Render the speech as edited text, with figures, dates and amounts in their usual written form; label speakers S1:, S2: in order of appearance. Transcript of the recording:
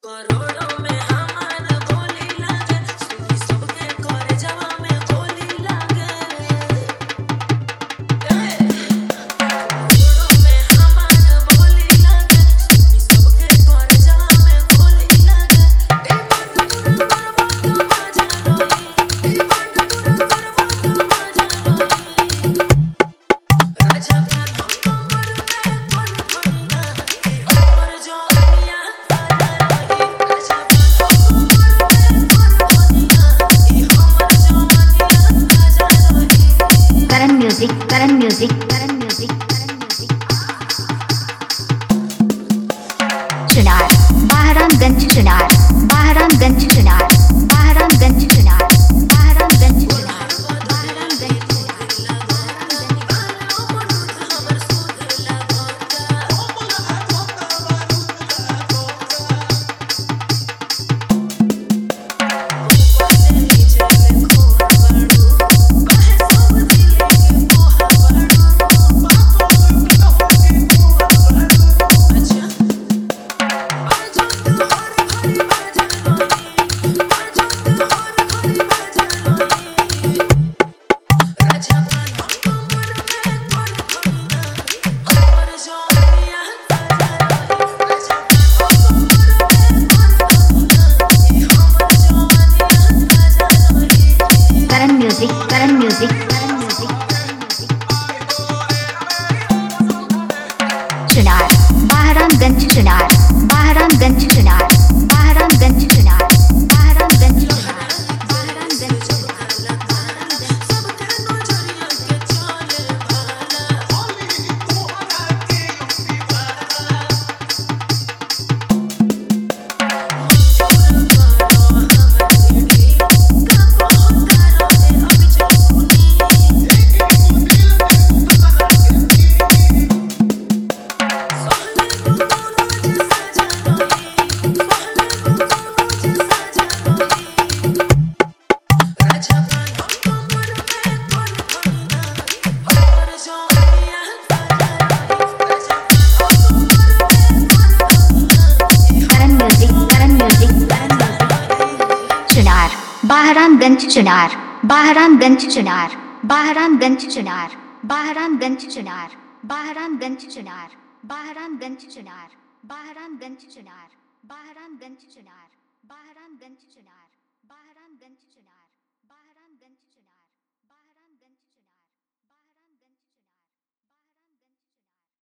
S1: करोड़ों में हमार बोली लागे, सुनी सबके करे जवा में गोली लागे। करोड़ों में हमार बोली लागे, सुनी सबके करे जवा में गोली लागे। दीवाना तुरा करवा तो मजा रोई, दीवाना तुरा करवा तो मजा रोई। राजा का नंबर में कौन खड़ीना, हमर जोनिया तारा रोई। राजा का नंबर में कौन खड़ीना, हमर जोनिया तारा रोई।
S2: Karan music Karan music Karan music Karan music Chunar Bahramganj Chunar Bahramganj Chunar Bahramganj Chunar Bahramganj Chunar Bahramganj Karan music Karan music Karan music Chunar Bahramganj Chunar Bahramganj Chunar Bahramganj Chunar Bahramganj Chunar Bahramganj Bahramganj Chunar Bahramganj Chunar Bahramganj Chunar Bahramganj Chunar Bahramganj Chunar Bahramganj Chunar Bahramganj Chunar Bahramganj Chunar Bahramganj Chunar